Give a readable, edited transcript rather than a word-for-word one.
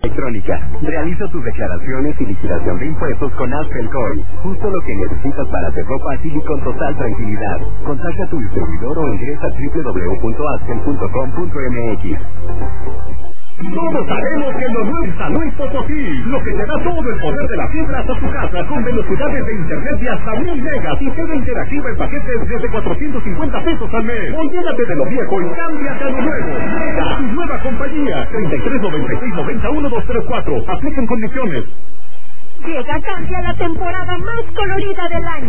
Electrónica. Realiza tus declaraciones y liquidación de impuestos con Asfelcoin. Justo lo que necesitas para hacer ropa fácil y con total tranquilidad. Contacta a tu distribuidor o ingresa a www.asfel.com.mx. Todos sabemos que lo nuevo es San Luis Potosí, lo que te da todo el poder de la fibra hasta tu casa, con velocidades de internet de hasta 1000 megas y TV interactiva en paquetes desde 450 pesos al mes. Olvídate de lo viejo y cámbiate a lo nuevo. Mega, tu nueva compañía. 3396901234. Aplican condiciones. Llega Cambia, la temporada más colorida del año.